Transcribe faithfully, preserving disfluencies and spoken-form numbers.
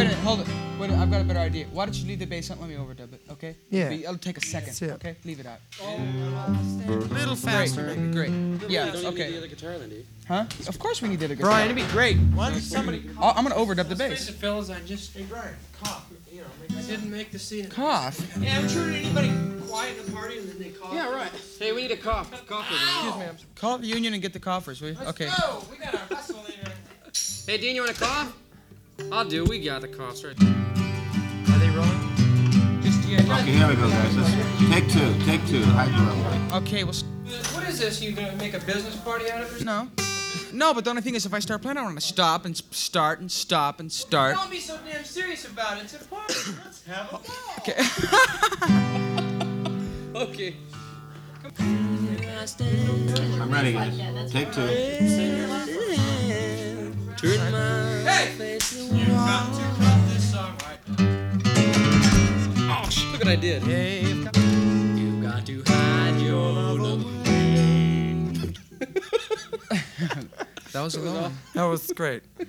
wait, wait, hold it. Wait, I've got a better idea. Why don't you leave the bass on? Let me overdub it, okay? Yeah. It'll take a second, That's it. okay? Leave it out. A little faster, Great, maybe. great. Yeah, You don't even okay. need the other guitar then, do you? Huh? Of course we need the other guitar. Brian, it'd be great. Why don't somebody I'll- I'm gonna overdub the Face bass. it, fellas, I just Hey, Brian, cough. You know, I didn't make the scene. Cough. Yeah, I'm sure anybody quiet in the party and then they cough. Yeah, right. Hey, we need a cough. Cough with Excuse me, I'm Call the union and get the coffers, will you? Okay. Go! We got our hustle later. Hey, Dean, you want a cough? I'll do. We got the coughs right. Are they rolling? Just, yeah. Okay, here we go, guys. Let's, take two, take two. High level. Okay, well, s- What is this? You gonna make a business party out of it? no. No, but the only thing is, if I start playing, I want to stop and s- start and stop and start. Don't be so damn serious about it. It's a party. Let's have a ball. Okay. Okay. I'm ready, guys. Take two. Hey! You've got to cut this song right. Oh, sh- look what I did. Dave. You got to hide your love. That was a little. That was great.